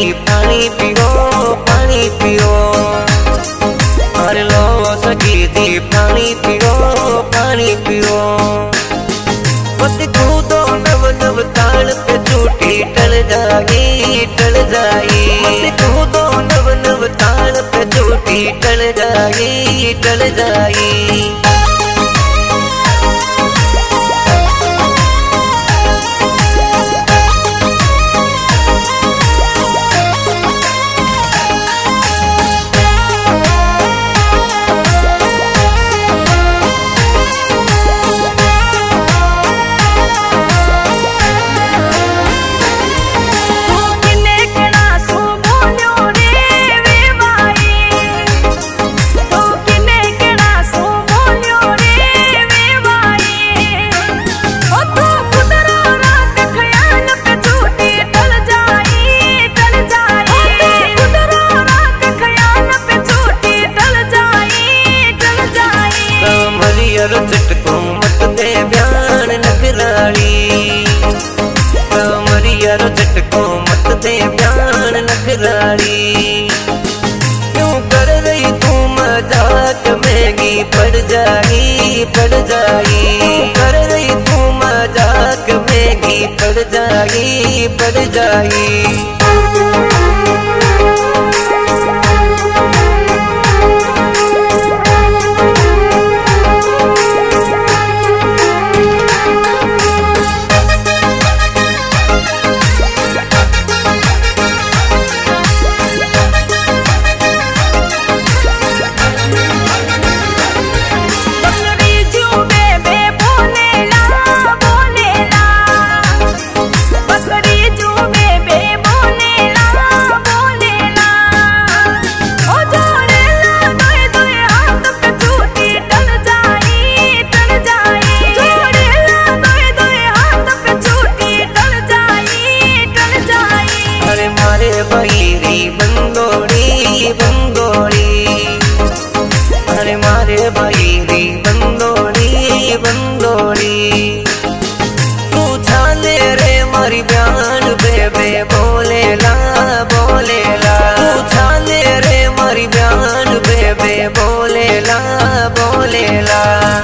पानी पियो पानी पियो। हर लो सकी दी पानी पियो पानी पियो। मत कूदो नव नव ताल पे चोटी टल जाएगी टल जाएगी। मत कूदो नव नव ताल पे चोटी टल जाएगी टल जाएगी। झटको मत दे ब्यान नखराली। कमरिया रो झटको मत दे ब्यान नखराली। क्यों कर रही तू मजाक महंगी पड़ जाएगी पड़ जाएगी। कर रही तू मजाक महंगी पड़ जाएगी पड़ जाएगी। बहिरी बंदोड़ी बंदोड़ी। अरे मारे बहिरी बंदोड़ी बंदोड़ी। तू छाले रे मारी ब्यान बेबे बोलेला बोलेला। तू छाले रे मारी ब्यान बेबे बोलेला बोलेला।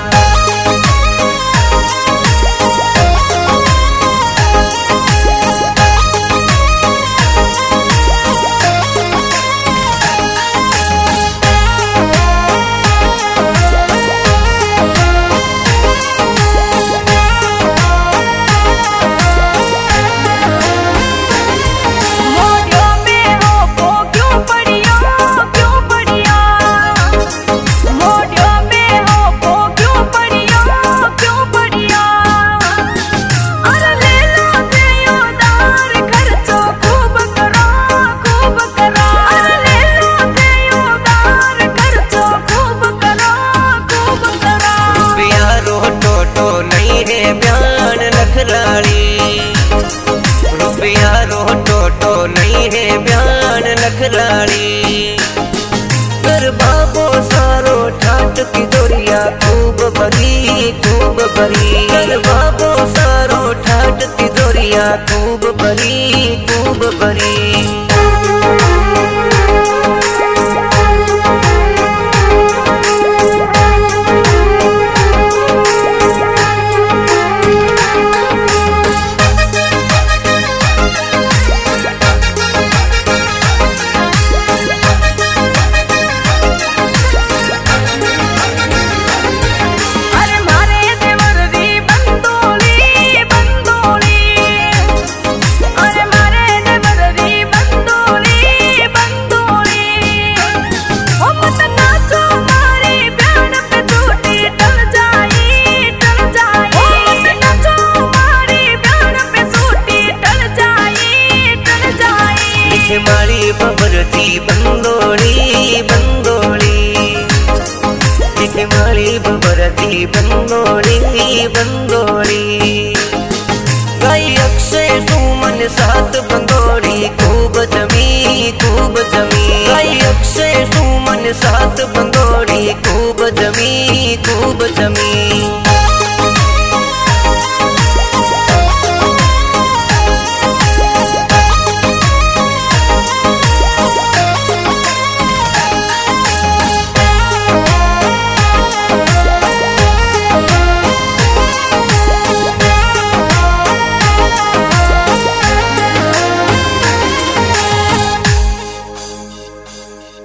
रुपया रो टोटो नहीं है ब्यान नखराली। कर बाबो सारो ठाट की दोरिया खूब भरी खूब भरी। कर बाबो सारो ठाट की दोरिया खूब भरी खूब भरी। मारी बबरती बंदोड़ी बंदोड़ी। मारी बबरती बंदोड़ी बंदोड़ी। गाई अक्षय सुमन सात बंदोड़ी खूब जमी खूब जमी। गाई अक्षय सुमन सात बंदोड़ी खूब जमी खूब जमी।